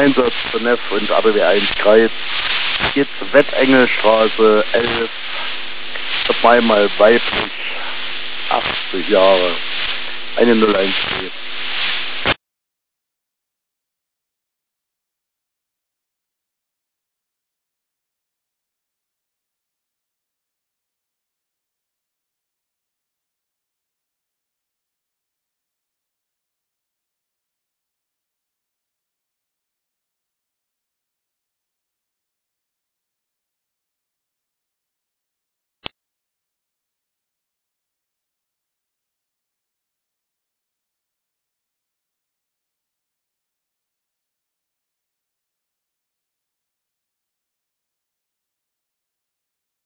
Einsatz für Neff und ABW 1 Kreis. Jetzt Wettengelstraße 11, zweimal weiblich, 80 Jahre, eine 013.